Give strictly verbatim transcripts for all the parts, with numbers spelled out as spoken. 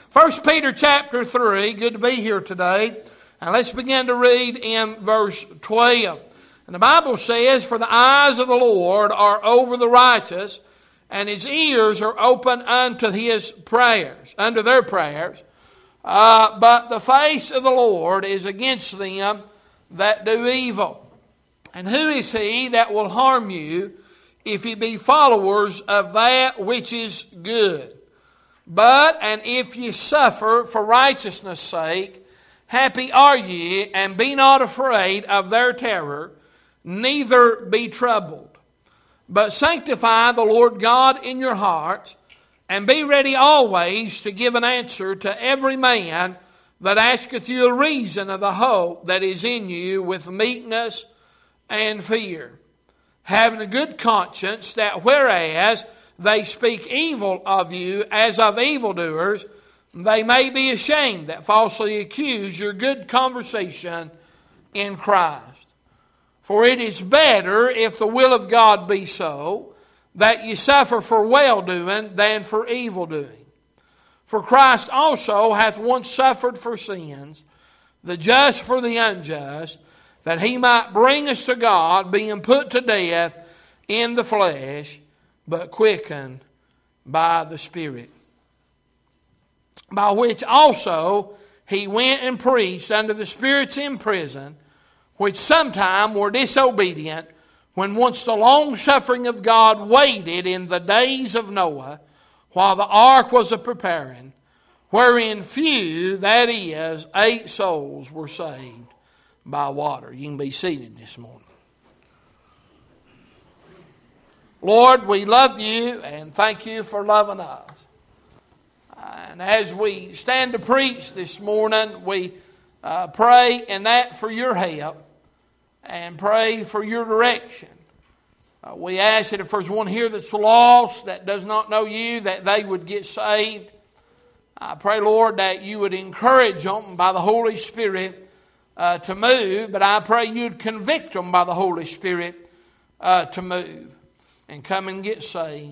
First Peter chapter three, good to be here today. And let's begin to read in verse twelve. And the Bible says, "For the eyes of the Lord are over the righteous, and His ears are open unto His prayers," unto their prayers. Uh, "but the face of the Lord is against them that do evil. And who is he that will harm you, if ye be followers of that which is good? But, and if ye suffer for righteousness' sake, happy are ye, and be not afraid of their terror, neither be troubled. But sanctify the Lord God in your hearts, and be ready always to give an answer to every man that asketh you a reason of the hope that is in you with meekness and fear, having a good conscience, that whereas they speak evil of you as of evildoers, they may be ashamed that falsely accuse your good conversation in Christ. For it is better, if the will of God be so, that ye suffer for well-doing than for evil-doing. For Christ also hath once suffered for sins, the just for the unjust, that He might bring us to God, being put to death in the flesh, but quickened by the Spirit. By which also He went and preached unto the spirits in prison, which sometime were disobedient, when once the long suffering of God waited in the days of Noah, while the ark was a preparing, wherein few, that is, eight souls, were saved by water." You can be seated this morning. Lord, we love you and thank you for loving us. And as we stand to preach this morning, we uh, pray in that for your help and pray for your direction. Uh, we ask that if there's one here that's lost, that does not know you, that they would get saved. I pray, Lord, that you would encourage them by the Holy Spirit uh, to move, but I pray you'd convict them by the Holy Spirit uh, to move and come and get saved.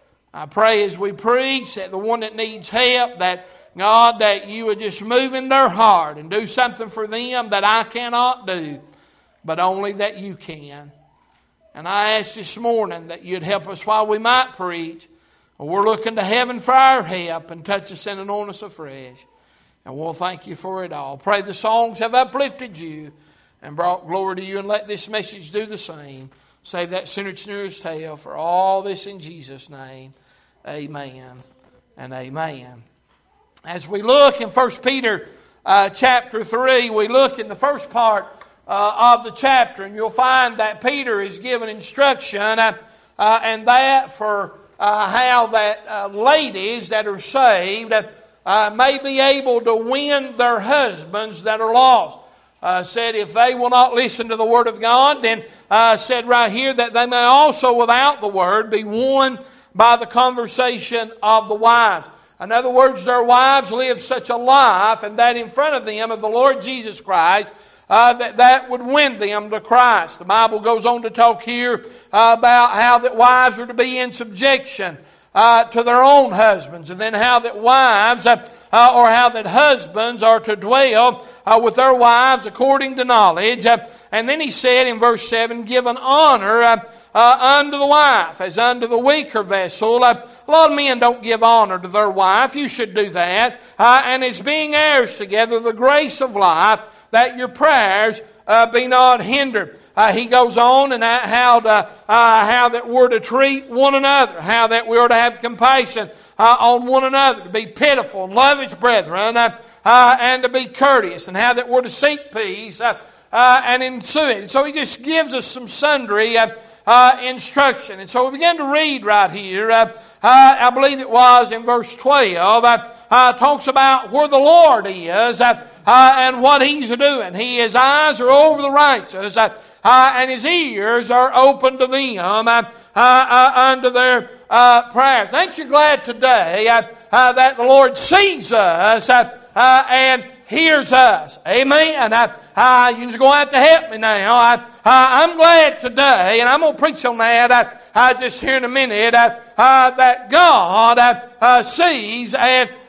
I pray as we preach that the one that needs help, that God, that you would just move in their heart and do something for them that I cannot do, but only that you can. And I ask this morning that you'd help us while we might preach. We're looking to heaven for our help, and touch us and anoint us afresh. And we'll thank you for it all. Pray the songs have uplifted you and brought glory to you, and let this message do the same. Save that sinner snooze tail. For all this in Jesus' name, amen and amen. As we look in First Peter uh, chapter three, we look in the first part uh, of the chapter, and you'll find that Peter is given instruction, uh, uh, and that for uh, how that uh, ladies that are saved uh, uh, may be able to win their husbands that are lost. Uh, said if they will not listen to the Word of God, then uh, said right here that they may also without the Word be won by the conversation of the wives. In other words, their wives live such a life, and that in front of them of the Lord Jesus Christ, uh, that that would win them to Christ. The Bible goes on to talk here uh, about how that wives are to be in subjection uh, to their own husbands, and then how that wives uh, uh, or how that husbands are to dwell uh, with their wives according to knowledge. Uh, and then he said in verse seven, "Give an honor uh, Uh, unto the wife, as unto the weaker vessel." Uh, a lot of men don't give honor to their wife. You should do that. Uh, and as being heirs together the grace of life, that your prayers uh, be not hindered. Uh, he goes on and uh, how to, uh, how that we're to treat one another, how that we are to have compassion uh, on one another, to be pitiful and love his brethren, uh, uh, and to be courteous, and how that we're to seek peace uh, uh, and ensue it. And so he just gives us some sundry Uh, Uh, instruction. And so we begin to read right here, uh, uh, I believe it was in verse twelve, uh, uh, talks about where the Lord is uh, uh, and what He's doing. He, His eyes are over the righteous, uh, uh, and His ears are open to them uh, uh, uh, unto their uh, prayers. Ain't you glad today uh, uh, that the Lord sees us uh, uh, and hears us? Amen. Uh, uh, you just going to have to help me now. I, uh, I'm glad today, and I'm going to preach on that uh, uh, just here in a minute, uh, uh, that God uh, uh, sees and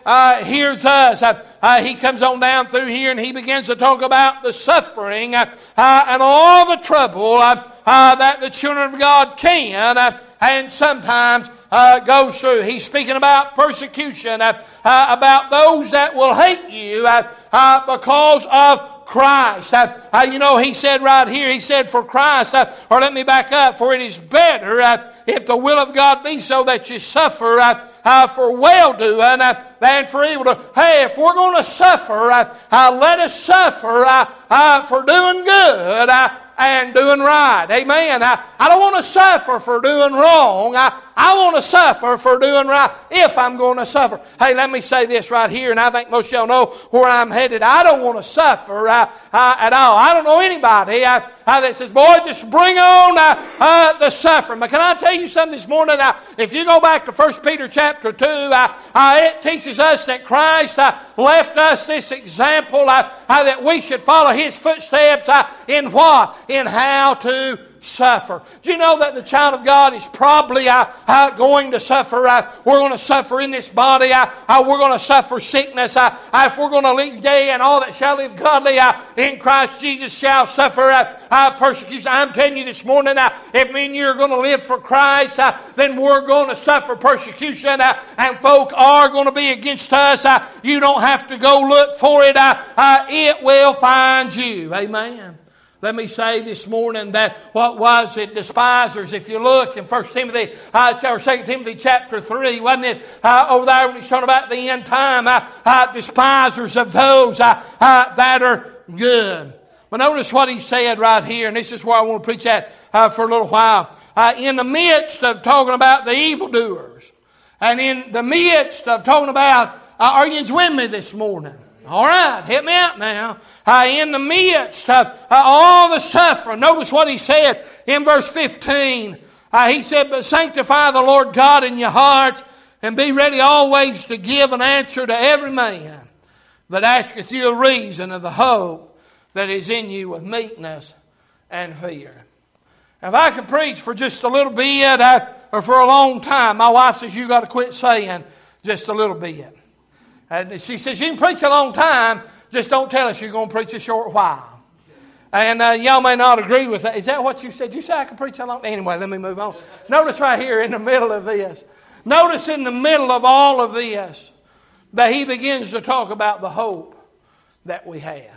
uh, here's us. Uh, uh, he comes on down through here and he begins to talk about the suffering uh, uh, and all the trouble uh, uh, that the children of God can uh, and sometimes uh, goes through. He's speaking about persecution, uh, uh, about those that will hate you uh, uh, because of Christ. Uh, uh, you know, he said right here, he said, for Christ, uh, or let me back up, for it is better uh, if the will of God be so that you suffer uh, uh, for well-doing uh, than for evil doing. Hey, if we're going to suffer, uh, uh, let us suffer uh, uh, for doing good uh, and doing right. Amen. I, I don't want to suffer for doing wrong. I, I want to suffer for doing right if I'm going to suffer. Hey, let me say this right here, and I think most of y'all know where I'm headed. I don't want to suffer uh, uh, at all. I don't know anybody uh, uh, that says, boy, just bring on uh, uh, the suffering. But can I tell you something this morning? Uh, if you go back to First Peter chapter two, uh, uh, it teaches us that Christ uh, left us this example uh, uh, that we should follow His footsteps uh, in what? In how to suffer. Do you know that the child of God is probably uh, uh, going to suffer? Uh, we're going to suffer in this body. Uh, uh, we're going to suffer sickness. Uh, uh, if we're going to live yea, and all that shall live godly uh, in Christ Jesus shall suffer uh, uh, persecution. I'm telling you this morning, uh, if me and you are going to live for Christ, uh, then we're going to suffer persecution, uh, and folk are going to be against us. Uh, you don't have to go look for it. Uh, uh, it will find you. Amen. Let me say this morning that what was it? Despisers. If you look in First Timothy uh, or Second Timothy chapter three, wasn't it? Uh, over there when he's talking about the end time, uh, uh, despisers of those uh, uh, that are good. But notice what he said right here, and this is where I want to preach at uh, for a little while. Uh, in the midst of talking about the evildoers, and in the midst of talking about, uh, are you with me this morning? All right, hit me out now. Uh, in the midst of uh, all the suffering, notice what he said in verse fifteen. Uh, he said, but sanctify the Lord God in your hearts, and be ready always to give an answer to every man that asketh you a reason of the hope that is in you with meekness and fear. If I could preach for just a little bit uh, or for a long time, my wife says you got to quit saying just a little bit. And she says, you can preach a long time, just don't tell us you're going to preach a short while. And uh, y'all may not agree with that. Is that what you said? You said I can preach a long time? Anyway, let me move on. Notice right here in the middle of this. Notice in the middle of all of this that he begins to talk about the hope that we have.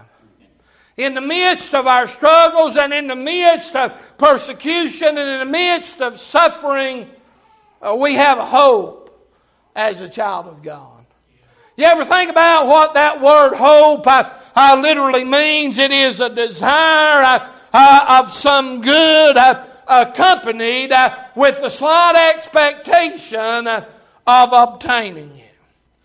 In the midst of our struggles and in the midst of persecution and in the midst of suffering, uh, we have a hope as a child of God. You ever think about what that word hope uh, uh, literally means? It is a desire uh, uh, of some good uh, accompanied uh, with the slight expectation uh, of obtaining it.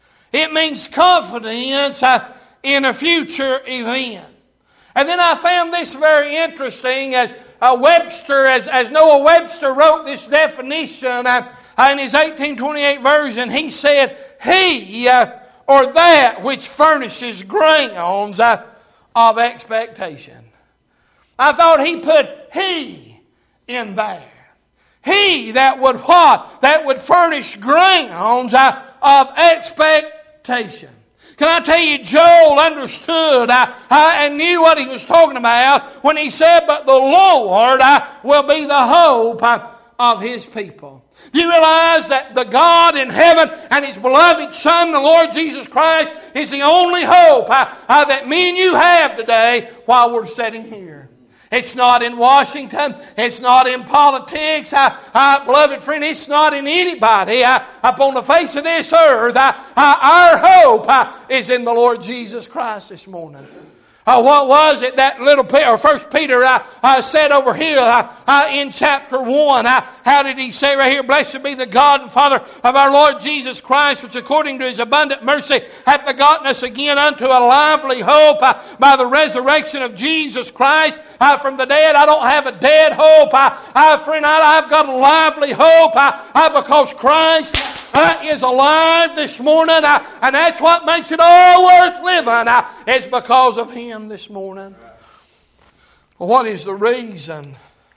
It means confidence uh, in a future event. And then I found this very interesting as uh, Webster, as, as Noah Webster wrote this definition uh, in his eighteen twenty-eight version. He said, he... Uh, or that which furnishes grounds uh, of expectation. I thought he put he in there. He that would what? That would furnish grounds uh, of expectation. Can I tell you, Joel understood uh, uh, and knew what he was talking about when he said, but the Lord uh, will be the hope uh, of His people. You realize that the God in heaven and His beloved Son, the Lord Jesus Christ, is the only hope uh, uh, that me and you have today while we're sitting here. It's not in Washington. It's not in politics. Uh, uh, beloved friend, it's not in anybody uh, upon the face of this earth. Uh, uh, our hope uh, is in the Lord Jesus Christ this morning. Uh, what was it that little Peter, or First Peter uh, uh, said over here uh, uh, in chapter one? Uh, how did he say right here? Blessed be the God and Father of our Lord Jesus Christ, which according to His abundant mercy hath begotten us again unto a lively hope uh, by the resurrection of Jesus Christ uh, from the dead. I don't have a dead hope. Uh, uh, friend, I, I've got a lively hope uh, uh, because Christ uh, is alive this morning. Uh, and that's what makes it all worth living. Uh, it's because of Him. This morning. Well, what is the reason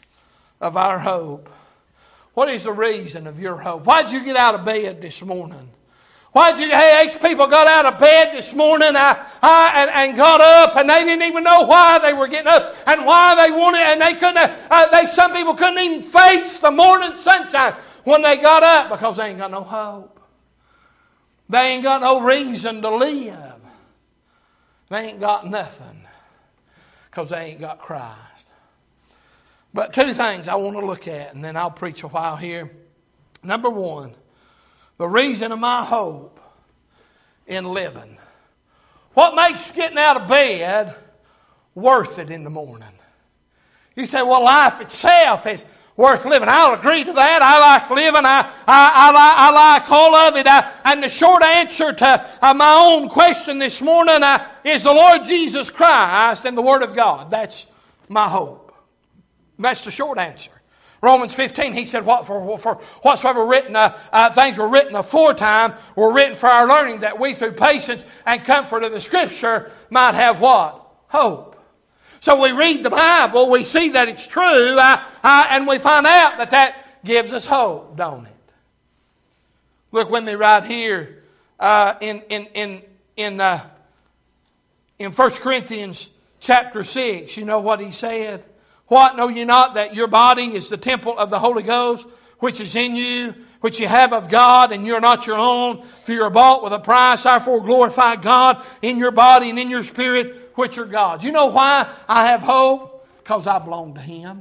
of our hope? What is the reason of your hope? Why did you get out of bed this morning? Why did you H people got out of bed this morning uh, uh, and, and got up, and they didn't even know why they were getting up and why they wanted, and they couldn't. Uh, they some people couldn't even face the morning sunshine when they got up because they ain't got no hope. They ain't got no reason to live. They ain't got nothing because they ain't got Christ. But two things I want to look at, and then I'll preach a while here. Number one, the reason of my hope in living. What makes getting out of bed worth it in the morning? You say, well, life itself is worth living. I'll agree to that. I like living. I, I, I, like, I like all of it. I, and the short answer to uh, my own question this morning uh, is the Lord Jesus Christ and the Word of God. That's my hope. That's the short answer. Romans fifteen, he said, "What for, for whatsoever written uh, uh, things were written aforetime were written for our learning, that we through patience and comfort of the Scripture might have what? Hope." So we read the Bible, we see that it's true, uh, uh, and we find out that that gives us hope, don't it? Look with me right here uh, in in in in uh, in First Corinthians chapter six. You know what he said? "What, know ye not that your body is the temple of the Holy Ghost, which is in you, which you have of God, and you're not your own, for you are bought with a price. Therefore glorify God in your body and in your spirit, which are God's." You know why I have hope? Because I belong to Him.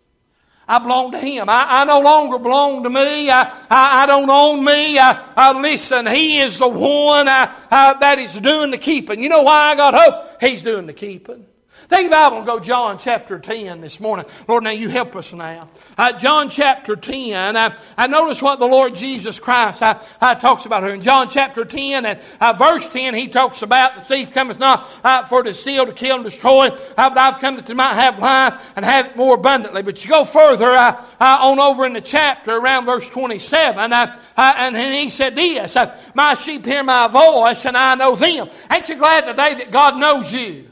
I belong to Him. I, I no longer belong to me. I, I, I don't own me. I, I, listen, He is the one I, I, that is doing the keeping. You know why I got hope? He's doing the keeping. Take the Bible and go John chapter ten this morning. Lord, now you help us now. Uh, John chapter ten. Uh, I notice what the Lord Jesus Christ uh, uh, talks about here. In John chapter ten and uh, verse ten, He talks about the thief cometh not uh, for to steal, to kill, and destroy. Uh, but I've come that they might have life and have it more abundantly. But you go further uh, uh, on over in the chapter around verse twenty-seven. Uh, uh, and He said this, uh, "My sheep hear my voice and I know them." Ain't you glad today that God knows you?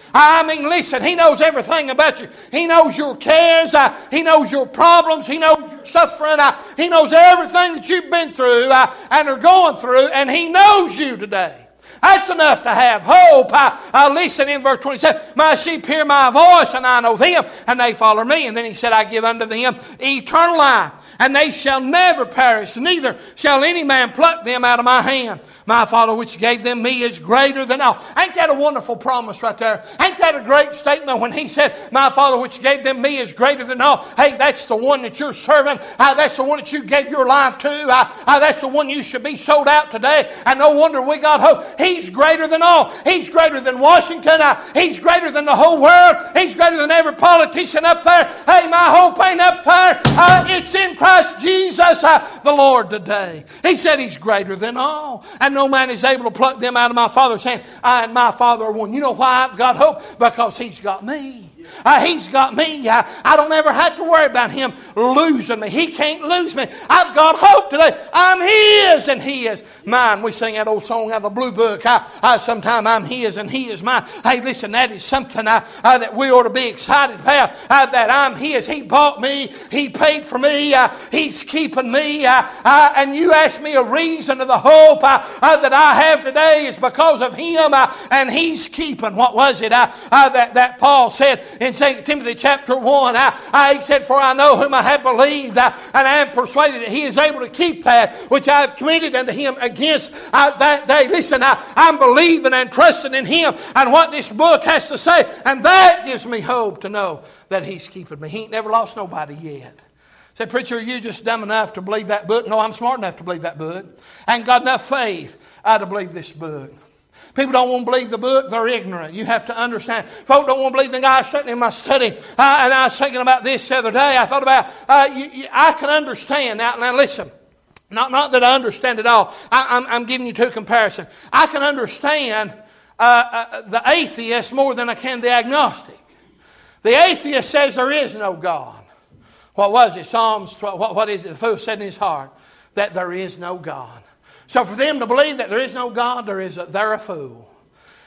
I mean, listen, He knows everything about you. He knows your cares. Uh, he knows your problems. He knows your suffering. Uh, he knows everything that you've been through uh, and are going through, and He knows you today. That's enough to have hope. I, I listen in verse twenty-seven. "My sheep hear my voice, and I know them, and they follow me." And then He said, "I give unto them eternal life, and they shall never perish, neither shall any man pluck them out of my hand. My Father which gave them me is greater than all." Ain't that a wonderful promise right there? Ain't that a great statement when He said, "My Father which gave them me is greater than all"? Hey, that's the one that you're serving. Uh, that's the one that you gave your life to. Uh, uh, that's the one you should be sold out today. And no wonder we got hope. He's greater than all. He's greater than Washington. Uh, he's greater than the whole world. He's greater than every politician up there. Hey, my hope ain't up there. Uh, it's in Christ Jesus, uh, the Lord, today. He said He's greater than all. And no man is able to pluck them out of my Father's hand. I and my Father are one. You know why I've got hope? Because He's got me. Uh, he's got me. Uh, I don't ever have to worry about Him losing me. He can't lose me. I've got hope today. I'm His and He is mine. We sing that old song out of the Blue Book. I, I, sometime I'm His and He is mine. Hey, listen, that is something uh, uh, that we ought to be excited about. Uh, that I'm His. He bought me. He paid for me. Uh, he's keeping me. Uh, uh, and you ask me a reason of the hope uh, uh, that I have today is because of Him. Uh, and He's keeping. What was it uh, uh, that, that Paul said in Second Timothy chapter one, I, I, he said, "For I know whom I have believed, I, and I am persuaded that He is able to keep that which I have committed unto Him against uh, that day." Listen, I, I'm believing and trusting in Him and what this book has to say, and that gives me hope to know that He's keeping me. He ain't never lost nobody yet. Say, "Preacher, are you just dumb enough to believe that book?" No, I'm smart enough to believe that book. I ain't got enough faith uh, to believe this book. People don't want to believe the book. They're ignorant. You have to understand. Folk don't want to believe the guy sitting in my study. Uh, and I was thinking about this the other day. I thought about, uh, you, you, I can understand. Now, now listen. Not, not that I understand it all. I, I'm, I'm giving you two comparisons. I can understand uh, uh, the atheist more than I can the agnostic. The atheist says there is no God. What was it? Psalms twelve. What, what is it? The fool said in his heart that there is no God. So for them to believe that there is no God, there is a, they're a fool.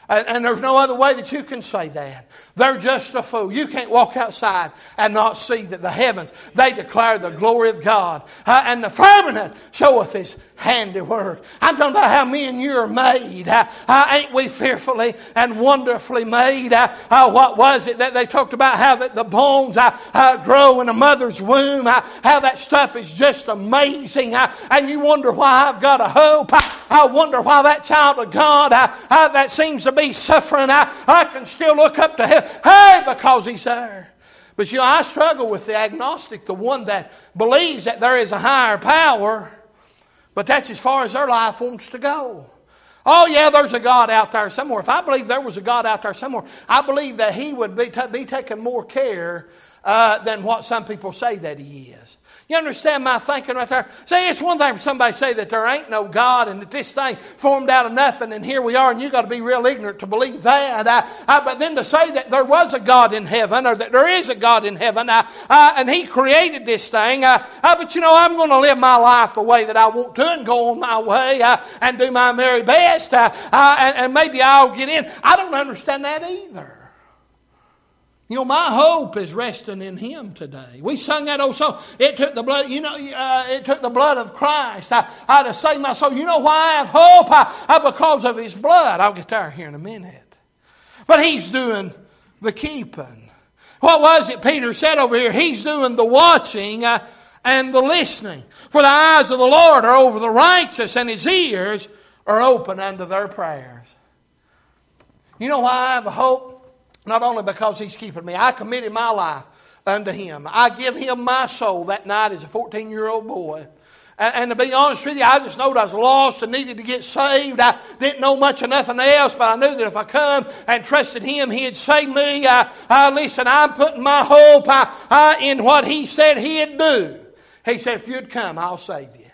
And, and there's no other way that you can say that. They're just a fool. You can't walk outside and not see that the heavens, they declare the glory of God. Uh, and the firmament showeth His handiwork. I don't know how me and you are made. Uh, uh, ain't we fearfully and wonderfully made? Uh, uh, what was it that they talked about? How that the bones uh, uh, grow in a mother's womb. Uh, how that stuff is just amazing. Uh, and you wonder why I've got a hope. I, I wonder why that child of God uh, uh, that seems to be suffering, I, I can still look up to heaven. Hey, because He's there. But you know, I struggle with the agnostic, the one that believes that there is a higher power, but that's as far as their life wants to go. Oh yeah, there's a God out there somewhere. If I believe there was a God out there somewhere, I believe that He would be, t- be taking more care uh, than what some people say that He is. You understand my thinking right there? See, it's one thing for somebody to say that there ain't no God and that this thing formed out of nothing and here we are and you got to be real ignorant to believe that. Uh, uh, but then to say that there was a God in heaven or that there is a God in heaven uh, uh, and He created this thing. Uh, uh, but you know, I'm going to live my life the way that I want to and go on my way uh, and do my very best uh, uh, and, and maybe I'll get in. I don't understand that either. You know, my hope is resting in Him today. We sung that old song. It took the blood, you know, uh, it took the blood of Christ I, I to save my soul. You know why I have hope? I, I, because of His blood. I'll get there here in a minute. But He's doing the keeping. What was it Peter said over here? He's doing the watching uh, and the listening. For the eyes of the Lord are over the righteous and His ears are open unto their prayers. You know why I have a hope? Not only because He's keeping me. I committed my life unto Him. I give Him my soul that night as a fourteen-year-old boy. And, and to be honest with you, I just knowed I was lost and needed to get saved. I didn't know much of nothing else, but I knew that if I come and trusted Him, He'd save me. Uh, uh, listen, I'm putting my hope uh, uh, in what He said He'd do. He said, if you'd come, I'll save you.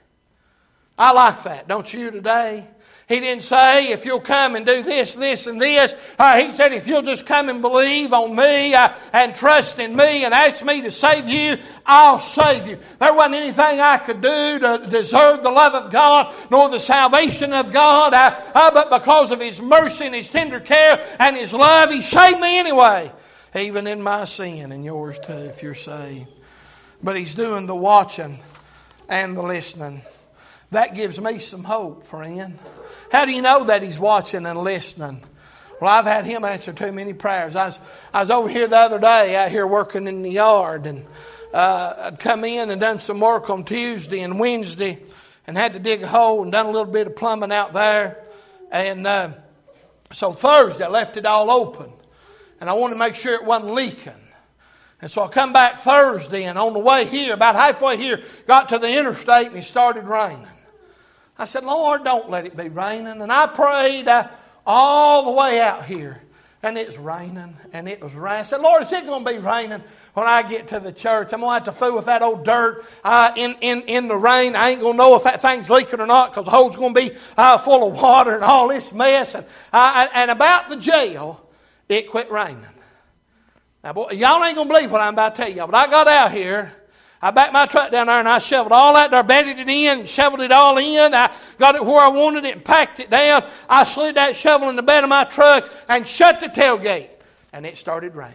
I like that, don't you today? He didn't say, if you'll come and do this, this, and this. Uh, he said, if you'll just come and believe on me uh, and trust in me and ask me to save you, I'll save you. There wasn't anything I could do to deserve the love of God nor the salvation of God. Uh, uh, but because of His mercy and His tender care and His love, He saved me anyway. Even in my sin and yours too, if you're saved. But He's doing the watching and the listening. That gives me some hope, friend. How do you know that He's watching and listening? Well, I've had Him answer too many prayers. I was, I was over here the other day, out here working in the yard, and uh, I'd come in and done some work on Tuesday and Wednesday, and had to dig a hole and done a little bit of plumbing out there. And uh, so Thursday, I left it all open, and I wanted to make sure it wasn't leaking. And so I come back Thursday, and on the way here, about halfway here, got to the interstate, and it started raining. I said, Lord, don't let it be raining. And I prayed uh, all the way out here. And it's raining, and it was raining. I said, Lord, is it going to be raining when I get to the church? I'm going to have to fool with that old dirt uh, in, in, in the rain. I ain't going to know if that thing's leaking or not because the hole's going to be uh, full of water and all this mess. And, uh, and about the jail, it quit raining. Now, boy, y'all ain't going to believe what I'm about to tell y'all, but I got out here. I backed my truck down there and I shoveled all that there, bedded it in, shoveled it all in. I got it where I wanted it and packed it down. I slid that shovel in the bed of my truck and shut the tailgate. And it started raining.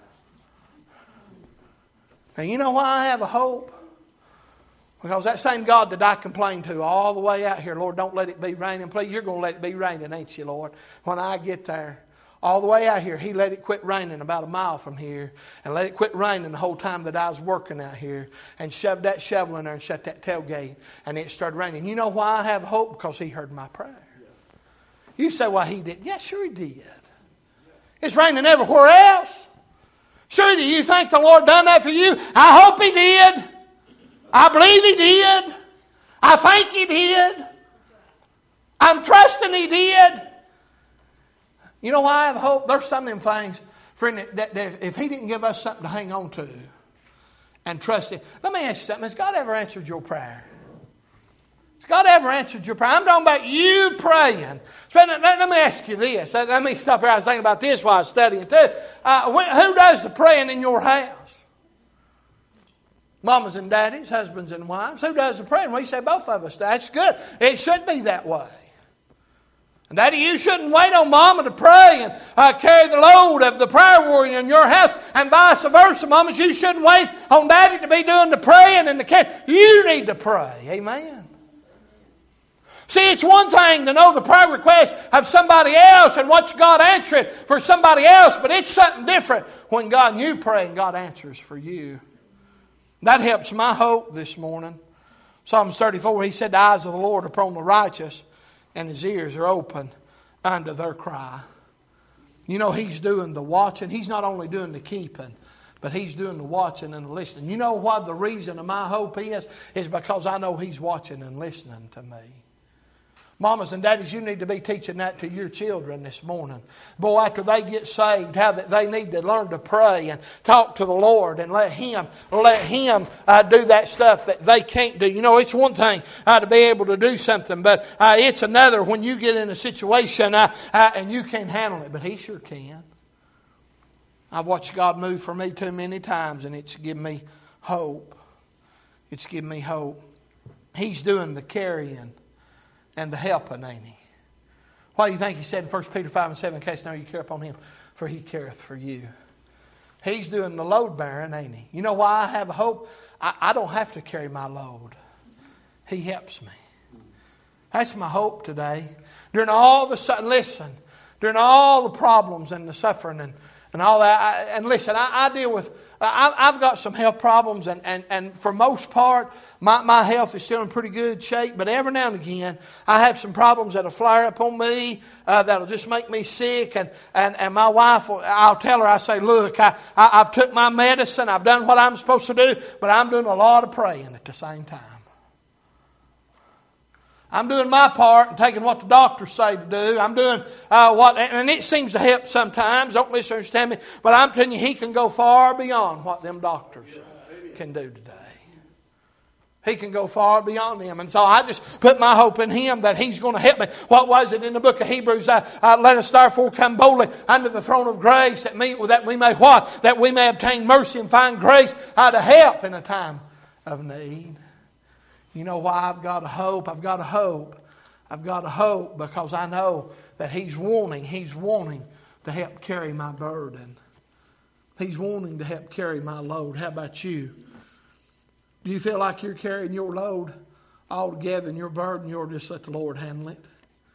Now, you know why I have a hope? Because that same God that I complained to all the way out here, Lord, don't let it be raining. Please, you're going to let it be raining, ain't you, Lord? When I get there. All the way out here, He let it quit raining about a mile from here and let it quit raining the whole time that I was working out here and shoved that shovel in there and shut that tailgate and it started raining. You know why I have hope? Because He heard my prayer. You say, well, He did. Yeah, sure He did. It's raining everywhere else. Sure, do you think the Lord done that for you? I hope He did. I believe He did. I think He did. I'm trusting He did. You know why I have hope? There's some of them things, friend, that, that if He didn't give us something to hang on to and trust Him. Let me ask you something. Has God ever answered your prayer? Has God ever answered your prayer? I'm talking about you praying. So let, let me ask you this. Let me stop here. I was thinking about this while I was studying too. Uh, who does the praying in your house? Mamas and daddies, husbands and wives. Who does the praying? Well, you say both of us. That's good. It should be that way. And Daddy, you shouldn't wait on Mama to pray and uh, carry the load of the prayer warrior in your house, and vice versa. Mamas, you shouldn't wait on Daddy to be doing the praying and the care. You need to pray. Amen. See, it's one thing to know the prayer request of somebody else and watch God answer it for somebody else, but it's something different when God and you pray and God answers for you. That helps my hope this morning. Psalms thirty-four, he said, the eyes of the Lord are upon the righteous, and His ears are open unto their cry. You know, He's doing the watching. He's not only doing the keeping, but He's doing the watching and the listening. You know what the reason of my hope is? Is because I know He's watching and listening to me. Mamas and daddies, you need to be teaching that to your children this morning. Boy, after they get saved, how that they need to learn to pray and talk to the Lord and let Him let Him uh, do that stuff that they can't do. You know, it's one thing uh, to be able to do something, but uh, it's another when you get in a situation uh, uh, and you can't handle it. But He sure can. I've watched God move for me too many times, and it's given me hope. It's given me hope. He's doing the carrying and the helping, ain't He? Why do you think He said in First Peter five and seven, in case now you care upon Him, for He careth for you. He's doing the load bearing, ain't He? You know why I have hope? I, I don't have to carry my load. He helps me. That's my hope today. During all the, listen, during all the problems and the suffering and, and all that, I, and listen, I, I deal with, I, I've got some health problems, and, and, and for most part, my, my health is still in pretty good shape, but every now and again, I have some problems that'll flare up on me, uh, that'll just make me sick, and, and, and my wife, will, I'll tell her, I say, look, I, I, I've took my medicine, I've done what I'm supposed to do, but I'm doing a lot of praying at the same time. I'm doing my part and taking what the doctors say to do. I'm doing uh, what, and it seems to help sometimes. Don't misunderstand me. But I'm telling you, He can go far beyond what them doctors can do today. He can go far beyond them. And so I just put my hope in Him that He's going to help me. What was it in the book of Hebrews? Uh, uh, Let us therefore come boldly under the throne of grace that, me, that we may what? That we may obtain mercy and find grace uh, to help in a time of need. You know why I've got a hope? I've got a hope. I've got a hope because I know that He's wanting, He's wanting to help carry my burden. He's wanting to help carry my load. How about you? Do you feel like you're carrying your load all together and your burden, you'll just let the Lord handle it?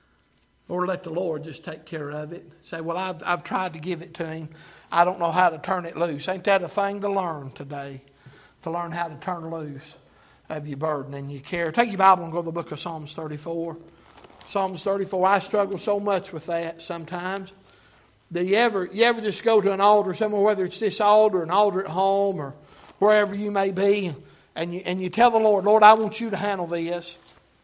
Or let the Lord just take care of it? Say, well, I've, I've tried to give it to Him. I don't know how to turn it loose. Ain't that a thing to learn today? To learn how to turn loose of your burden and your care. Take your Bible and go to the book of Psalms thirty-four. Psalms thirty-four. I struggle so much with that sometimes. Do you ever, you ever just go to an altar somewhere, whether it's this altar, an altar at home, or wherever you may be, and you, and you tell the Lord, Lord, I want you to handle this.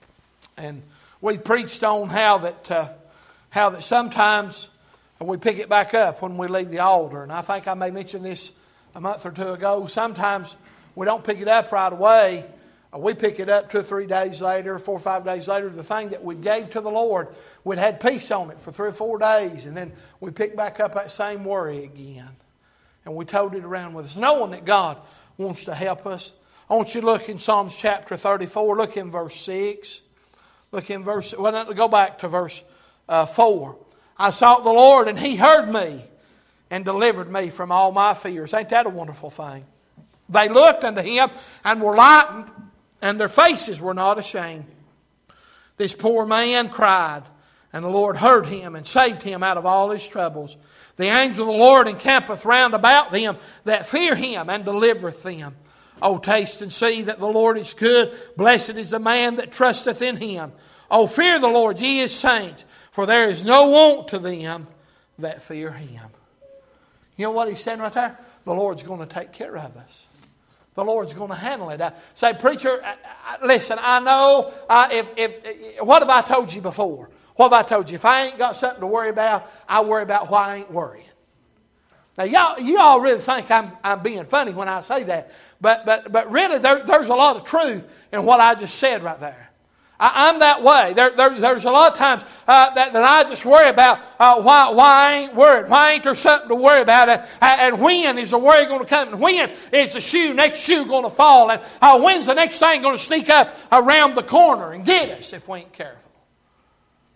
And we preached on how that, uh, how that sometimes we pick it back up when we leave the altar. And I think I may mention this a month or two ago. Sometimes we don't pick it up right away. We pick it up two or three days later, four or five days later. The thing that we gave to the Lord, we'd had peace on it for three or four days. And then we pick back up that same worry again. And we toted it around with us, knowing that God wants to help us. I want you to look in Psalms chapter thirty-four. Look in verse six. Look in verse, well, go back to verse uh, four. I sought the Lord and He heard me and delivered me from all my fears. Ain't that a wonderful thing? They looked unto Him and were lightened, and their faces were not ashamed. This poor man cried, and the Lord heard him and saved him out of all his troubles. The angel of the Lord encampeth round about them that fear Him and delivereth them. O taste and see that the Lord is good. Blessed is the man that trusteth in Him. O fear the Lord, ye His saints, for there is no want to them that fear Him. You know what He's saying right there? The Lord's going to take care of us. The Lord's going to handle it. I say, preacher, I, I, listen, I know, uh, if, if, what have I told you before? What have I told you? If I ain't got something to worry about, I worry about why I ain't worrying. Now, y'all, you all really think I'm, I'm being funny when I say that. But, but, but really, there, there's a lot of truth in what I just said right there. I, I'm that way. There, there, there's a lot of times uh, that, that I just worry about uh, why, why I ain't worried. Why ain't there something to worry about? And, and when is the worry going to come? And when is the shoe, next shoe going to fall? And uh, when's the next thing going to sneak up around the corner and get us if we ain't careful?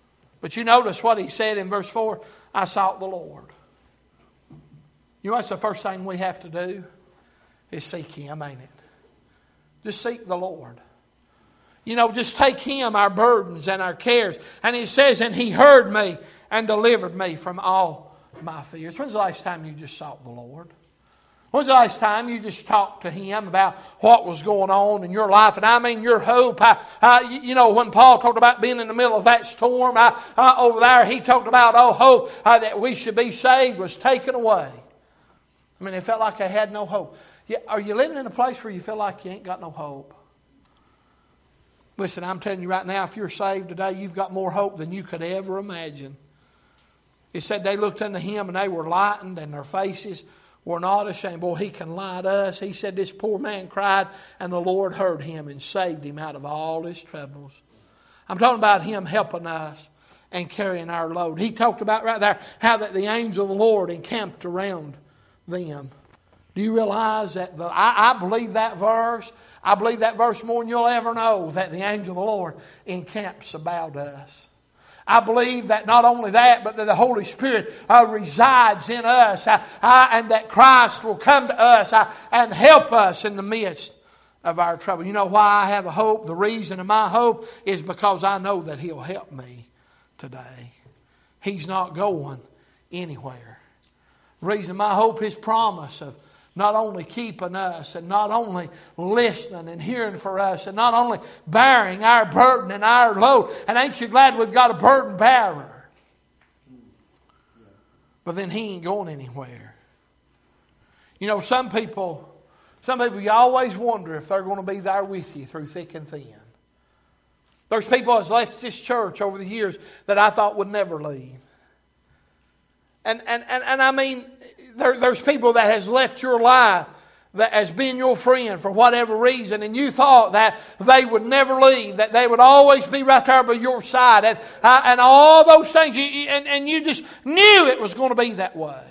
But you notice what he said in verse four, I sought the Lord. You know what's the first thing we have to do? Is seek Him, ain't it? Just seek the Lord. You know, just take Him, our burdens and our cares. And He says, and He heard me and delivered me from all my fears. When's the last time you just sought the Lord? When's the last time you just talked to Him about what was going on in your life? And I mean your hope. I, I, you know, when Paul talked about being in the middle of that storm, I, I, over there he talked about, oh, hope uh, that we should be saved was taken away. I mean, it felt like I had no hope. Yeah, are you living in a place where you feel like you ain't got no hope? Listen, I'm telling you right now, if you're saved today, you've got more hope than you could ever imagine. It said they looked unto Him and they were lightened and their faces were not ashamed. Boy, He can light us. He said this poor man cried and the Lord heard him and saved him out of all his troubles. I'm talking about Him helping us and carrying our load. He talked about right there how that the angel of the Lord encamped around them. Do you realize that? The, I, I believe that verse. I believe that verse more than you'll ever know, that the angel of the Lord encamps about us. I believe that not only that, but that the Holy Spirit uh, resides in us uh, uh, and that Christ will come to us uh, and help us in the midst of our trouble. You know why I have a hope? The reason of my hope is because I know that He'll help me today. He's not going anywhere. The reason of my hope is His promise of not only keeping us and not only listening and hearing for us and not only bearing our burden and our load. And ain't you glad we've got a burden bearer? But then He ain't going anywhere. You know, some people, some people you always wonder if they're going to be there with you through thick and thin. There's people that's left this church over the years that I thought would never leave. And, and, and, and I mean, there, there's people that has left your life that has been your friend for whatever reason, and you thought that they would never leave, that they would always be right there by your side, and uh, and all those things, you, and, and you just knew it was going to be that way.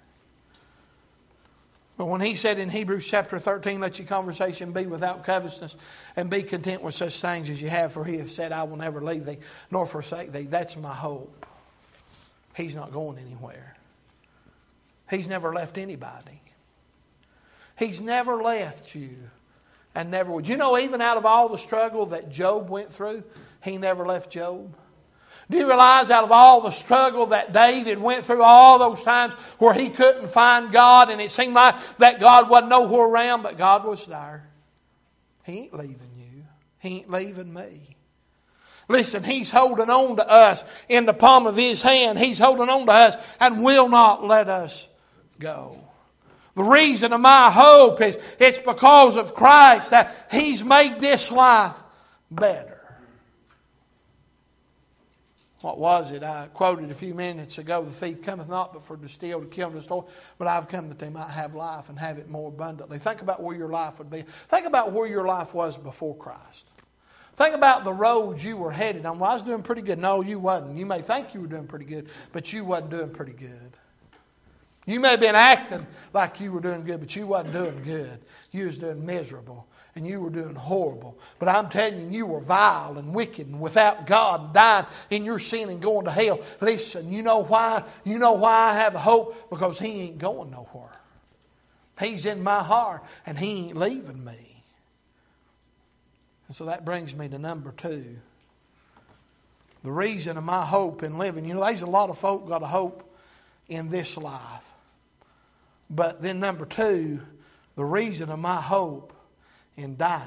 But when He said in Hebrews chapter thirteen, let your conversation be without covetousness, and be content with such things as you have, for He hath said, I will never leave thee nor forsake thee. That's my hope. He's not going anywhere. He's never left anybody. He's never left you and never would. You know, even out of all the struggle that Job went through, He never left Job. Do you realize out of all the struggle that David went through, all those times where he couldn't find God and it seemed like that God wasn't nowhere around, but God was there. He ain't leaving you. He ain't leaving me. Listen, He's holding on to us in the palm of His hand. He's holding on to us and will not let us go. The reason of my hope is it's because of Christ that He's made this life better. What was it? I quoted a few minutes ago, the thief cometh not but for to steal, to kill, and to destroy. But I've come that they might have life and have it more abundantly. Think about where your life would be. Think about where your life was before Christ. Think about the road you were headed on. Well, I was doing pretty good. No, you wasn't. You may think you were doing pretty good, but you wasn't doing pretty good. You may have been acting like you were doing good, but you wasn't doing good. You was doing miserable, and you were doing horrible. But I'm telling you, you were vile and wicked and without God, and dying in your sin and going to hell. Listen, you know why? You know why I have hope? Because He ain't going nowhere. He's in my heart, and He ain't leaving me. And so that brings me to number two. The reason of my hope in living. You know, there's a lot of folk got a hope in this life. But then number two, the reason of my hope in dying.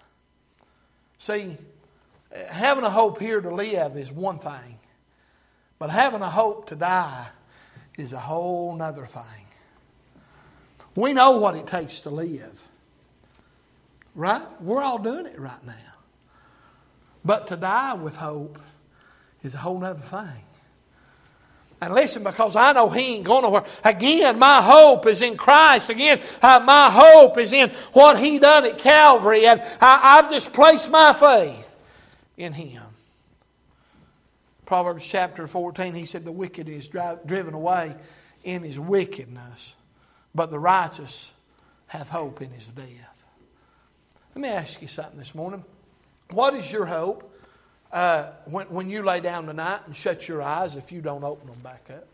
See, having a hope here to live is one thing. But having a hope to die is a whole nother thing. We know what it takes to live. Right? We're all doing it right now. But to die with hope is a whole other thing. And listen, because I know He ain't going nowhere. Again, my hope is in Christ. Again, uh, my hope is in what He done at Calvary. And I, I've just placed my faith in Him. Proverbs chapter fourteen, He said, the wicked is dri- driven away in his wickedness, but the righteous hath hope in his death. Let me ask you something this morning. What is your hope? uh, when, when you lay down tonight and shut your eyes if you don't open them back up?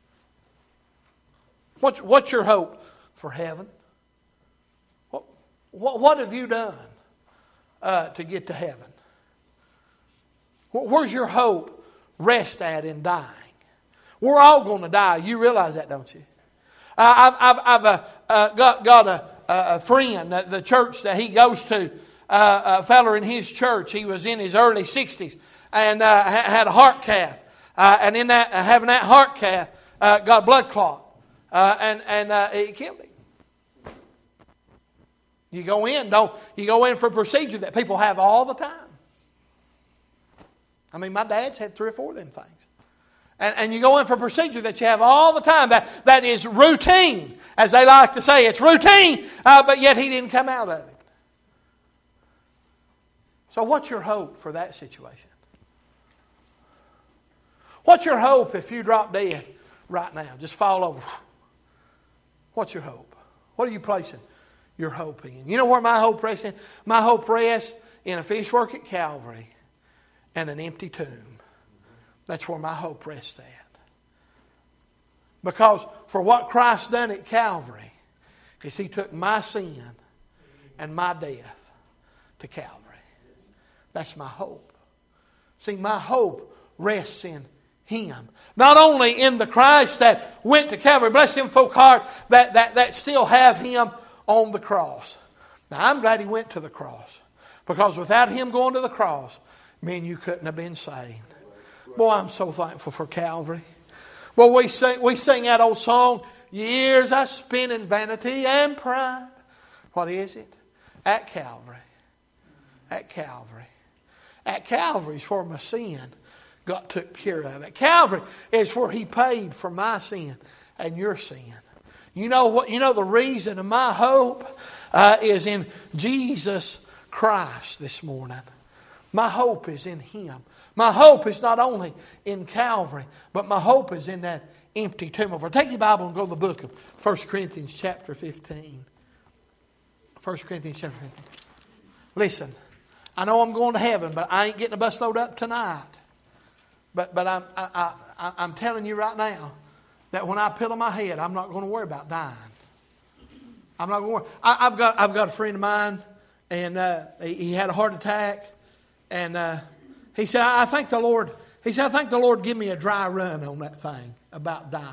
What's, what's your hope for heaven? What, what, what have you done uh, to get to heaven? Where's your hope rest at in dying? We're all going to die. You realize that, don't you? Uh, I've, I've, I've uh, uh, got, got a, a friend at the church that he goes to, uh, a fella in his church. He was in his early sixties and uh, had a heart cath. Uh, and in that, uh, having that heart cath, uh, got a blood clot. Uh, and and uh, it killed him. You go in, don't you go in for a procedure that people have all the time. I mean, my dad's had three or four of them things. And, and you go in for a procedure that you have all the time. That, that is routine, as they like to say. It's routine, uh, but yet he didn't come out of it. So what's your hope for that situation? What's your hope if you drop dead right now? Just fall over. What's your hope? What are you placing your hope in? You know where my hope rests in? My hope rests in a finished work at Calvary and an empty tomb. That's where my hope rests at. Because for what Christ done at Calvary is He took my sin and my death to Calvary. That's my hope. See, my hope rests in Him. Not only in the Christ that went to Calvary. Bless them folk heart that, that, that still have Him on the cross. Now I'm glad He went to the cross. Because without Him going to the cross, me and you couldn't have been saved. Boy, I'm so thankful for Calvary. Well, we sing, we sing that old song, years I spent in vanity and pride. What is it? At Calvary. At Calvary. At Calvary is where my sin got took care of. At Calvary is where He paid for my sin and your sin. You know what? You know the reason of my hope uh, is in Jesus Christ this morning. My hope is in Him. My hope is not only in Calvary, but my hope is in that empty tomb over. Take your Bible and go to the book of First Corinthians chapter fifteen. First Corinthians chapter fifteen. Listen, I know I'm going to heaven, but I ain't getting a busload up tonight. But but I'm I, I, I'm telling you right now that when I pillow my head, I'm not going to worry about dying. I'm not going to worry. I, I've got I've got a friend of mine, and uh, he, he had a heart attack, and uh, he said, I thank the Lord. He said, I thank the Lord give me a dry run on that thing about dying.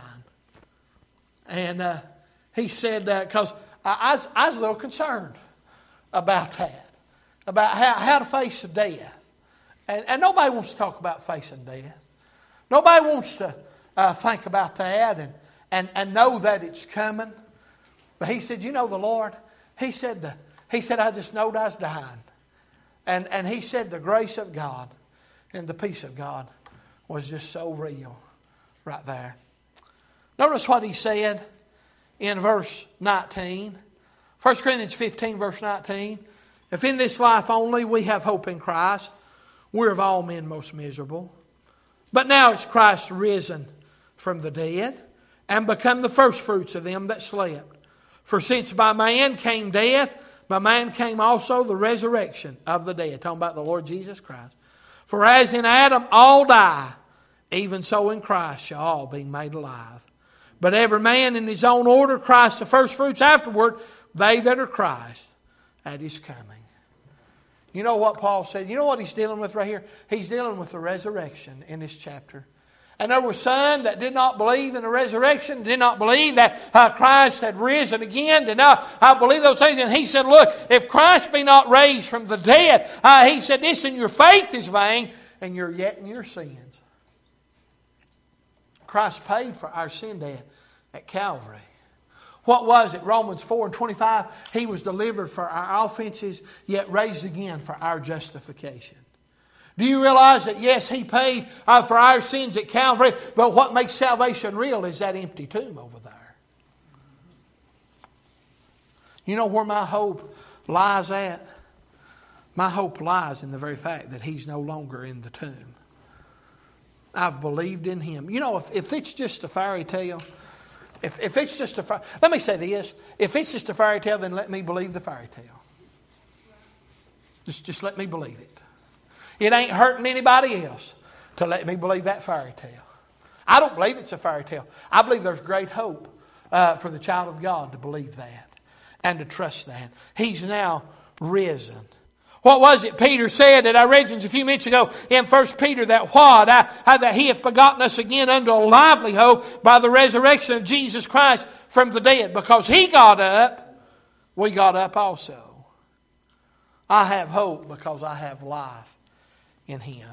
And uh, he said, because uh, I, I, was, I was a little concerned about that, about how, how to face death. And, and nobody wants to talk about facing death. Nobody wants to uh, think about that and, and, and know that it's coming. But he said, you know the Lord, he said, the, he said I just knowed I was dying. And, and he said the grace of God and the peace of God was just so real right there. Notice what he said in verse nineteen. First Corinthians fifteen, verse nineteen. If in this life only we have hope in Christ, we're of all men most miserable. But now is Christ risen from the dead and become the firstfruits of them that slept. For since by man came death, by man came also the resurrection of the dead. Talking about the Lord Jesus Christ. For as in Adam all die, even so in Christ shall all be made alive. But every man in his own order, Christ the firstfruits, afterward they that are Christ at His coming. You know what Paul said? You know what he's dealing with right here? He's dealing with the resurrection in this chapter. And there were some that did not believe in the resurrection, did not believe that uh, Christ had risen again, did not uh, believe those things. And he said, look, if Christ be not raised from the dead, uh, he said, listen, your faith is vain and you're yet in your sins. Christ paid for our sin debt at Calvary. What was it? Romans four and twenty-five. He was delivered for our offenses, yet raised again for our justification. Do you realize that, yes, He paid uh, for our sins at Calvary, but what makes salvation real is that empty tomb over there. You know where my hope lies at? My hope lies in the very fact that He's no longer in the tomb. I've believed in Him. You know, if, if it's just a fairy tale, if, if it's just a, let me say this, if it's just a fairy tale, then let me believe the fairy tale. Just, just let me believe it. it ain't hurting anybody else to let me believe that fairy tale. I don't believe it's a fairy tale. I believe there's great hope uh, for the child of God to believe that and to trust that. He's now risen. What was it Peter said that I read just a few minutes ago in First Peter, that what? I, I, that He hath begotten us again unto a lively hope by the resurrection of Jesus Christ from the dead. Because He got up, we got up also. I have hope because I have life in Him.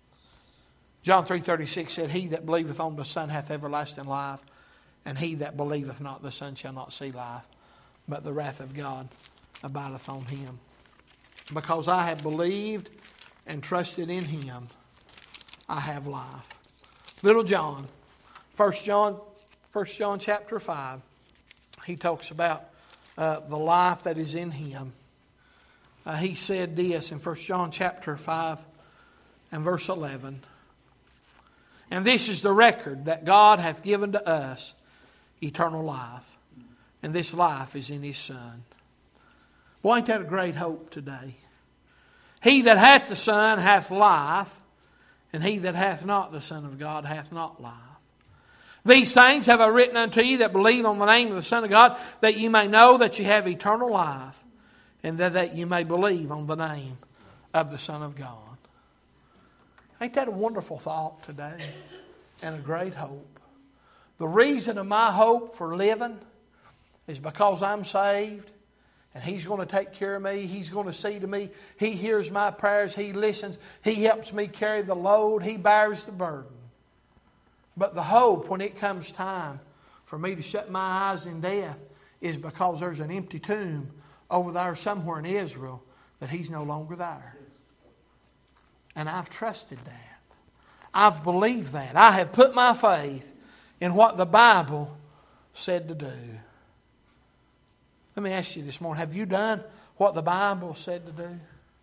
John three thirty-six said, He that believeth on the Son hath everlasting life, and he that believeth not the Son shall not see life, but the wrath of God abideth on him. Because I have believed and trusted in Him, I have life. Little John, First John, First John chapter five, he talks about uh, the life that is in Him. Uh, he said this in First John chapter five and verse eleven. And this is the record that God hath given to us, eternal life. And this life is in His Son. Boy, ain't that a great hope today? He that hath the Son hath life, and he that hath not the Son of God hath not life. These things have I written unto you that believe on the name of the Son of God, that you may know that you have eternal life, and that, that you may believe on the name of the Son of God. Ain't that a wonderful thought today? And a great hope. The reason of my hope for living is because I'm saved. And He's going to take care of me. He's going to see to me. He hears my prayers. He listens. He helps me carry the load. He bears the burden. But the hope when it comes time for me to shut my eyes in death is because there's an empty tomb over there somewhere in Israel that He's no longer there. And I've trusted that. I've believed that. I have put my faith in what the Bible said to do. Let me ask you this morning, have you done what the Bible said to do?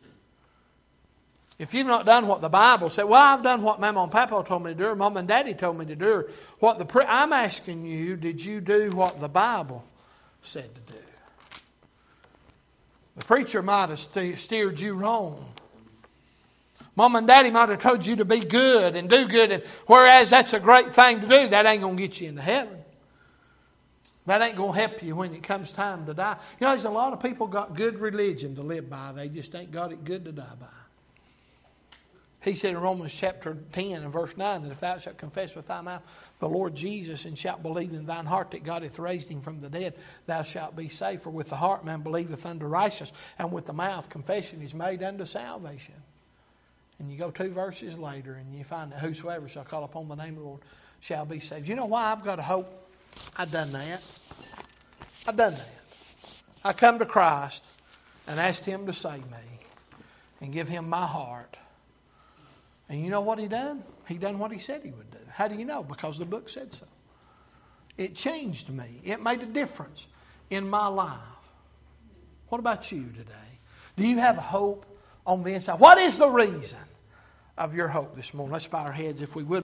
If you've not done what the Bible said, well, I've done what Mama and Papa told me to do, or Mama and Daddy told me to do, or what the pre- I'm asking you, did you do what the Bible said to do? The preacher might have st- steered you wrong. Mom and Daddy might have told you to be good and do good, and whereas that's a great thing to do, that ain't going to get you into heaven. That ain't going to help you when it comes time to die. You know, there's a lot of people got good religion to live by. They just ain't got it good to die by. He said in Romans chapter ten and verse nine that if thou shalt confess with thy mouth the Lord Jesus and shalt believe in thine heart that God hath raised Him from the dead, thou shalt be saved. For with the heart man believeth unto righteousness, and with the mouth confession is made unto salvation. And you go two verses later and you find that whosoever shall call upon the name of the Lord shall be saved. You know why I've got a hope? I've done that. I've done that. I come to Christ and asked Him to save me and give Him my heart. And you know what He done? He done what He said He would do. How do you know? Because the book said so. It changed me. It made a difference in my life. What about you today? Do you have a hope on the inside? What is the reason of your hope this morning? Let's bow our heads if we would.